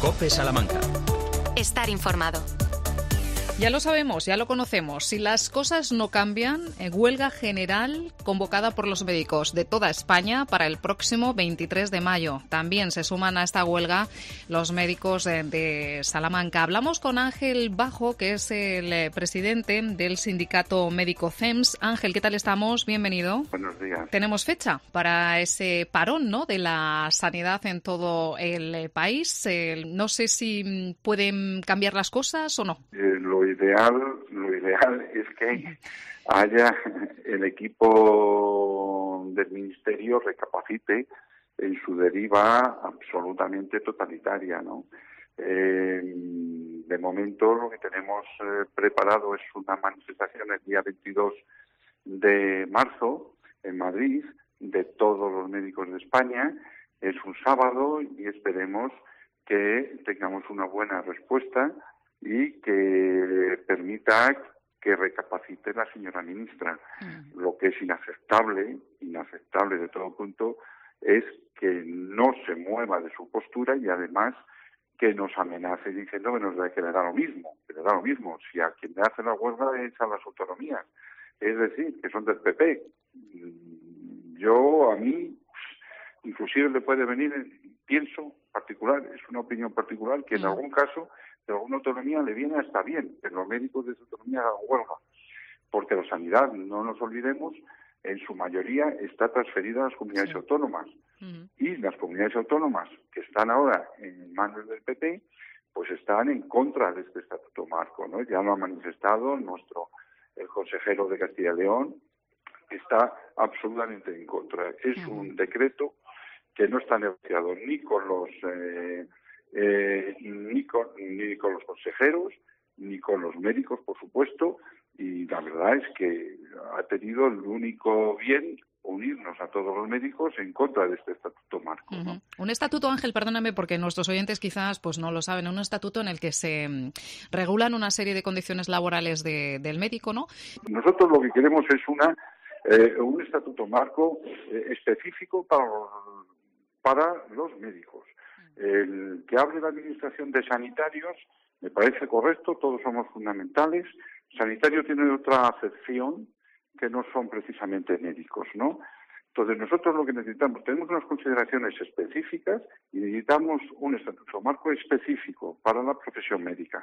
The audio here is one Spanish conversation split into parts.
COPE Salamanca. Estar informado. Ya lo sabemos, ya lo conocemos. Si las cosas no cambian, huelga general convocada por los médicos de toda España para el próximo 23 de mayo. También se suman a esta huelga los médicos de Salamanca. Hablamos con Ángel Bajo, que es el presidente del sindicato médico CEMS. Ángel, ¿qué tal estamos? Bienvenido. Buenos días. Tenemos fecha para ese parón, ¿no?, de la sanidad en todo el país. No sé si pueden cambiar las cosas o no. Lo ideal es que haya el equipo del Ministerio recapacite en su deriva absolutamente totalitaria, ¿no? De momento lo que tenemos preparado es una manifestación el día 22 de marzo en Madrid de todos los médicos de España. Es un sábado y esperemos que tengamos una buena respuesta y que permita que recapacite la señora ministra. Lo que es inaceptable de todo punto, es que no se mueva de su postura y además que nos amenace diciendo que le da lo mismo, si a quien le hace la huelga es a las autonomías, es decir, que son del PP. A mí, inclusive le puede venir, pienso particular, es una opinión particular, que en algún caso de alguna autonomía le viene hasta bien que los médicos de esa autonomía hagan huelga, porque la sanidad, no nos olvidemos, en su mayoría está transferida a las comunidades autónomas. Y las comunidades autónomas que están ahora en manos del PP, pues están en contra de este estatuto marco, ¿no? Ya lo ha manifestado el consejero de Castilla y León, está absolutamente en contra. Es un decreto que no está negociado ni con los ni con los consejeros, ni con los médicos, por supuesto, y la verdad es que ha tenido el único bien unirnos a todos los médicos en contra de este estatuto marco, ¿no? Un estatuto, Ángel, perdóname, porque nuestros oyentes quizás pues no lo saben, un estatuto en el que se regulan una serie de condiciones laborales del médico, ¿no? Nosotros lo que queremos es un estatuto marco específico para los médicos. El que hable la administración de sanitarios me parece correcto, todos somos fundamentales. Sanitario tiene otra acepción que no son precisamente médicos, ¿no? Entonces nosotros lo que necesitamos, tenemos unas consideraciones específicas y necesitamos un estatuto marco específico para la profesión médica.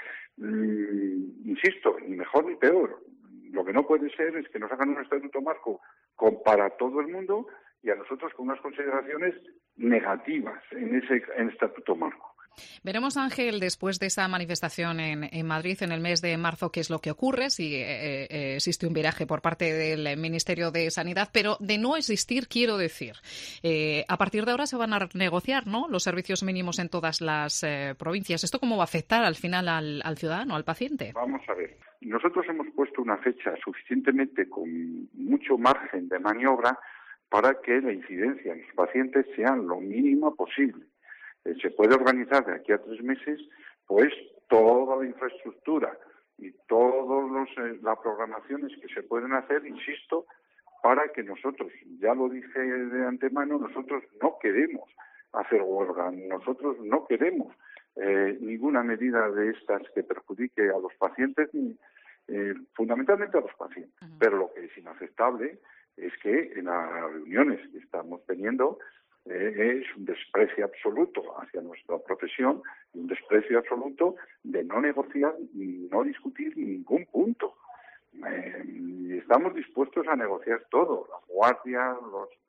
Insisto, ni mejor ni peor. Lo que no puede ser es que nos hagan un estatuto marco para todo el mundo y a nosotros con unas consideraciones negativas en ese estatuto marco. Veremos, Ángel, después de esa manifestación en Madrid en el mes de marzo, qué es lo que ocurre, si existe un viraje por parte del Ministerio de Sanidad, pero de no existir, quiero decir, a partir de ahora se van a negociar, ¿no?, los servicios mínimos en todas las provincias. ¿Esto cómo va a afectar al final al ciudadano, al paciente? Vamos a ver. Nosotros hemos puesto una fecha suficientemente con mucho margen de maniobra para que la incidencia en los pacientes sea lo mínima posible. Se puede organizar de aquí a 3 meses, pues toda la infraestructura y todas las programaciones que se pueden hacer, insisto, para que nosotros, ya lo dije de antemano, nosotros no queremos hacer huelga, nosotros no queremos ninguna medida de estas que perjudique a los pacientes, fundamentalmente a los pacientes. Pero lo que es inaceptable es que en las reuniones que estamos teniendo es un desprecio absoluto hacia nuestra profesión y un desprecio absoluto de no negociar ni no discutir ningún punto. Estamos dispuestos a negociar todo, las guardias,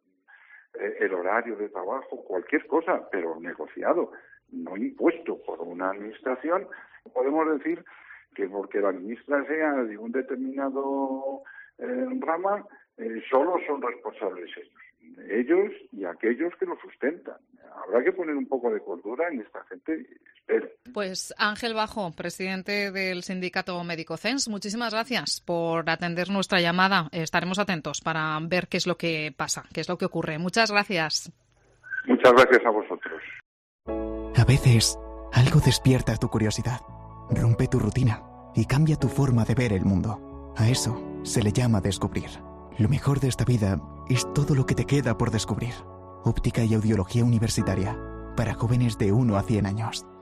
el horario de trabajo, cualquier cosa, pero negociado, no impuesto por una administración. Podemos decir que porque la ministra sea de un determinado rama, solo son responsables ellos y aquellos que lo sustentan. Habrá que poner un poco de cordura en esta gente. Espero. Pues Ángel Bajo, presidente del sindicato médico CEMS, muchísimas gracias por atender nuestra llamada. Estaremos atentos para ver qué es lo que pasa, qué es lo que ocurre. Muchas gracias. Muchas gracias a vosotros. A veces, algo despierta tu curiosidad, rompe tu rutina y cambia tu forma de ver el mundo. A eso se le llama descubrir. Lo mejor de esta vida es todo lo que te queda por descubrir. Óptica y audiología universitaria, para jóvenes de 1 a 100 años.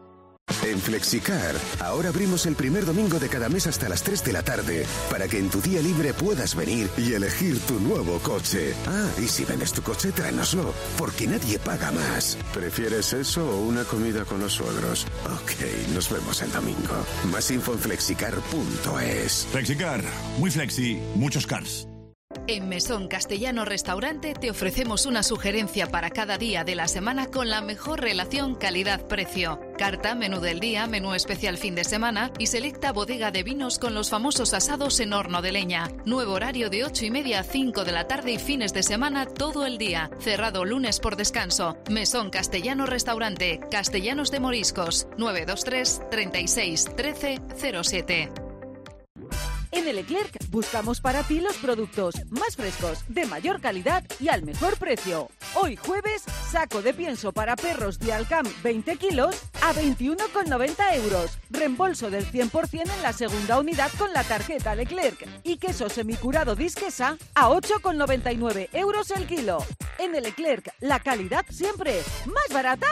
En Flexicar, ahora abrimos el primer domingo de cada mes hasta las 3 de la tarde, para que en tu día libre puedas venir y elegir tu nuevo coche. Ah, y si vendes tu coche, tráenoslo, porque nadie paga más. ¿Prefieres eso o una comida con los suegros? Ok, nos vemos el domingo. Más info en flexicar.es. Flexicar, muy flexi, muchos cars. En Mesón Castellano Restaurante te ofrecemos una sugerencia para cada día de la semana con la mejor relación calidad-precio. Carta, menú del día, menú especial fin de semana y selecta bodega de vinos con los famosos asados en horno de leña. Nuevo horario de 8:30 a 5 de la tarde y fines de semana todo el día. Cerrado lunes por descanso. Mesón Castellano Restaurante, Castellanos de Moriscos, 923 36 13 07. En el Leclerc buscamos para ti los productos más frescos, de mayor calidad y al mejor precio. Hoy jueves, saco de pienso para perros Dialcam 20 kilos a 21,90 euros. Reembolso del 100% en la segunda unidad con la tarjeta Leclerc. Y queso semicurado Disquesa a 8,99 euros el kilo. En el Leclerc, la calidad siempre más barata.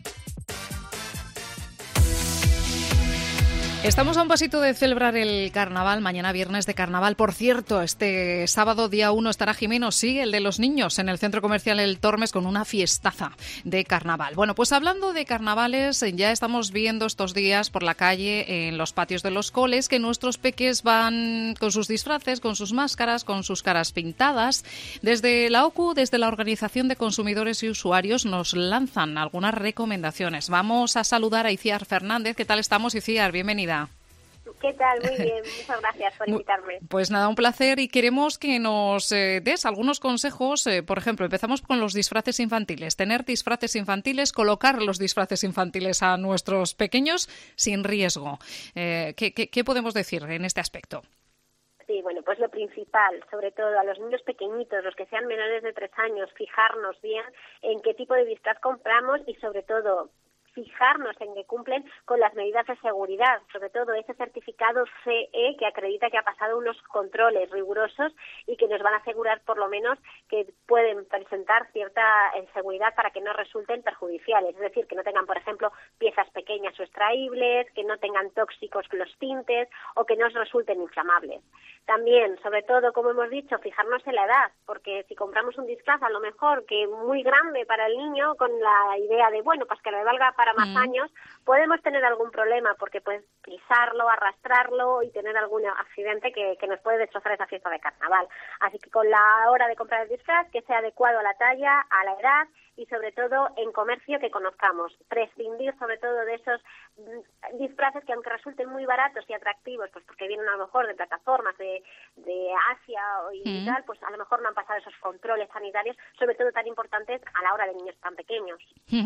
Estamos a un pasito de celebrar el carnaval, mañana viernes de carnaval. Por cierto, este sábado día 1 estará Jimeno, sí, el de los niños, en el Centro Comercial El Tormes con una fiestaza de carnaval. Bueno, pues hablando de carnavales, ya estamos viendo estos días por la calle, en los patios de los coles, que nuestros peques van con sus disfraces, con sus máscaras, con sus caras pintadas. Desde la OCU, desde la Organización de Consumidores y Usuarios, nos lanzan algunas recomendaciones. Vamos a saludar a Iciar Fernández. ¿Qué tal estamos, Iciar? Bienvenida. ¿Qué tal? Muy bien, muchas gracias por invitarme. Pues nada, un placer y queremos que nos des algunos consejos. Por ejemplo, empezamos con los disfraces infantiles. Tener disfraces infantiles, colocar los disfraces infantiles a nuestros pequeños sin riesgo. ¿Qué podemos decir en este aspecto? Sí, bueno, pues lo principal, sobre todo a los niños pequeñitos, los que sean menores de 3 años, fijarnos bien en qué tipo de disfraz compramos y sobre todo fijarnos en que cumplen con las medidas de seguridad, sobre todo ese certificado CE que acredita que ha pasado unos controles rigurosos y que nos van a asegurar por lo menos que pueden presentar cierta seguridad para que no resulten perjudiciales, es decir, que no tengan, por ejemplo, piezas pequeñas o extraíbles, que no tengan tóxicos los tintes o que no resulten inflamables. También, sobre todo, como hemos dicho, fijarnos en la edad, porque si compramos un disfraz a lo mejor que muy grande para el niño con la idea de, bueno, pues que le valga para más años, podemos tener algún problema porque puedes pisarlo, arrastrarlo y tener algún accidente que nos puede destrozar esa fiesta de carnaval. Así que con la hora de comprar el disfraz, que sea adecuado a la talla, a la edad y sobre todo en comercio que conozcamos. Prescindir sobre todo de esos disfraces que aunque resulten muy baratos y atractivos, pues porque vienen a lo mejor de plataformas de Asia y tal, pues a lo mejor no han pasado esos controles sanitarios, sobre todo tan importantes a la hora de niños tan pequeños.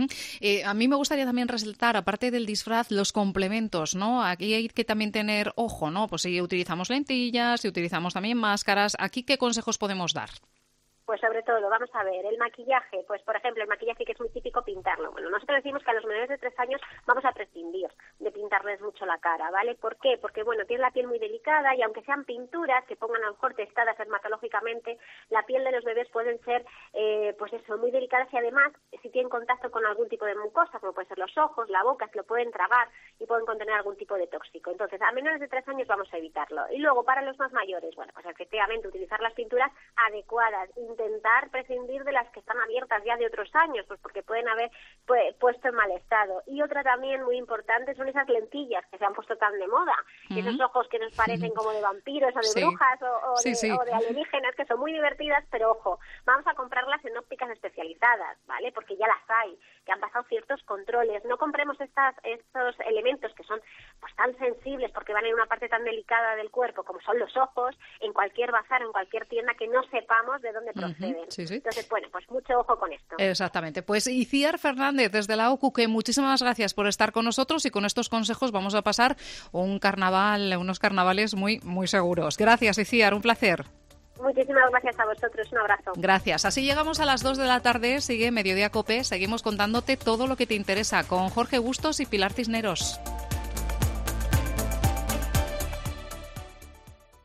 A mí me gustaría también resaltar, aparte del disfraz, los complementos, ¿no? Aquí hay que también tener ojo, ¿no? Pues si utilizamos lentillas, si utilizamos también máscaras, ¿aquí qué consejos podemos dar? Pues sobre todo, vamos a ver, el maquillaje, pues por ejemplo, el maquillaje que es muy típico pintarlo. Bueno, nosotros decimos que a los menores de 3 años vamos a prescindir de pintarles mucho la cara, ¿vale? ¿Por qué? Porque, bueno, tienen la piel muy delicada y aunque sean pinturas que pongan a lo mejor testadas dermatológicamente, la piel de los bebés pueden ser, pues eso, muy delicadas y además, si tienen contacto con algún tipo de mucosa, como pueden ser los ojos, la boca, se lo pueden tragar y pueden contener algún tipo de tóxico. Entonces, a menores de 3 años vamos a evitarlo. Y luego, para los más mayores, bueno, pues efectivamente, utilizar las pinturas adecuadas, intentar prescindir de las que están abiertas ya de otros años, pues porque pueden haber puesto en mal estado. Y otra también muy importante son esas lentillas que se han puesto tan de moda, esos ojos que nos parecen como de vampiros o de brujas o de alienígenas, que son muy divertidas, pero ojo, vamos a comprarlas en ópticas especializadas, ¿vale? Porque ya las hay, que han pasado ciertos controles. No compremos estos elementos que son pues tan sensibles porque van en una parte tan delicada del cuerpo como son los ojos, en cualquier bazar, en cualquier tienda que no sepamos de dónde proceden. Entonces, bueno, pues mucho ojo con esto. Exactamente. Pues Iciar Fernández, desde la OCU, que muchísimas gracias por estar con nosotros y con estos consejos vamos a pasar unos carnavales muy, muy seguros. Gracias, Iciar, un placer. Muchísimas gracias a vosotros, un abrazo. Gracias. Así llegamos a las 2 de la tarde, sigue Mediodía COPE, seguimos contándote todo lo que te interesa con Jorge Bustos y Pilar Cisneros.